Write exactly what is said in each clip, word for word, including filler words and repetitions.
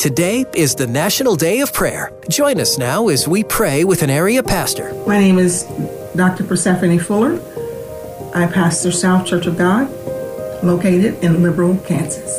Today is the National Day of Prayer. Join us now as we pray with an area pastor. My name is Doctor Persephone Fuller. I pastor South Church of God, located in Liberal, Kansas.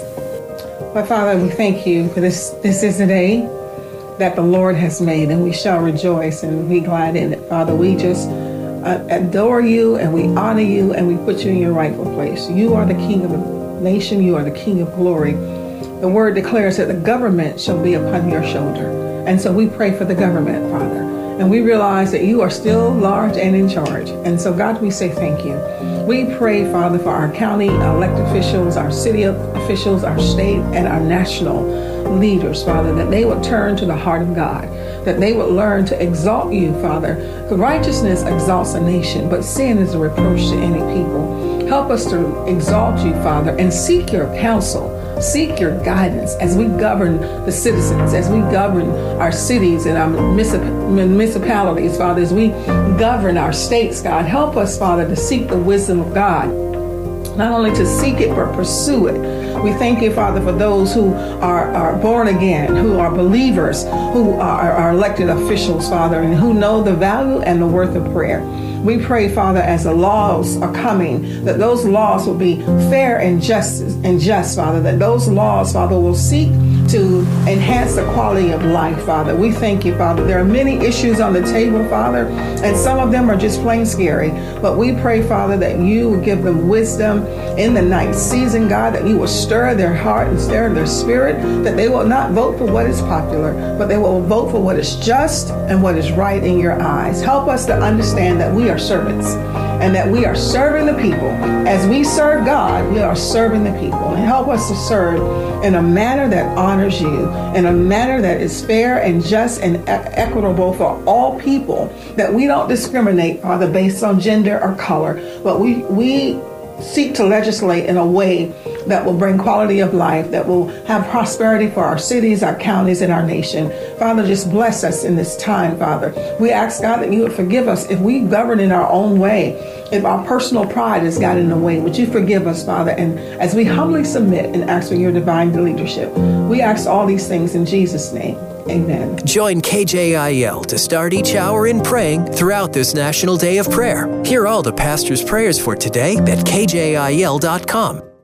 My Father, we thank you for this. This is the day that the Lord has made, and we shall rejoice and be glad in it. Father, we just uh, adore you, and we honor you, and we put you in your rightful place. You are the King of the nation. You are the King of glory. The word declares that the government shall be upon your shoulder. And so we pray for the government, Father. And we realize that you are still large and in charge. And so, God, we say thank you. We pray, Father, for our county elected officials, our city officials, our state, and our national leaders, Father, that they would turn to the heart of God, that they would learn to exalt you, Father. For righteousness exalts a nation, but sin is a reproach to any people. Help us to exalt you, Father, and seek your counsel. Seek your guidance as we govern the citizens, as we govern our cities and our municipalities, Father, as we govern our states, God. Help us, Father, to seek the wisdom of God, not only to seek it, but pursue it. We thank you, Father, for those who are, are born again, who are believers, who are, are elected officials, Father, and who know the value and the worth of prayer. We pray, Father, as the laws are coming, that those laws will be fair and just, and just, Father, that those laws, Father, will seek to enhance the quality of life, Father. We thank you, Father. There are many issues on the table, Father, and some of them are just plain scary. But we pray, Father, that you will give them wisdom in the night season, God, that you will stir their heart and stir their spirit, that they will not vote for what is popular, but they will vote for what is just and what is right in your eyes. Help us to understand that we are servants and that we are serving the people. As we serve God, we are serving the people. And help us to serve in a manner that honors you, in a manner that is fair and just and e- equitable for all people, that we don't discriminate, Father, based on gender or color, but we we seek to legislate in a way that will bring quality of life, that will have prosperity for our cities, our counties, and our nation. Father, just bless us in this time, Father. We ask, God, that you would forgive us if we govern in our own way, if our personal pride has got in the way. Would you forgive us, Father? And as we humbly submit and ask for your divine leadership, we ask all these things in Jesus' name. Amen. Join K J I L to start each hour in praying throughout this National Day of Prayer. Hear all the pastor's prayers for today at K J I L dot com.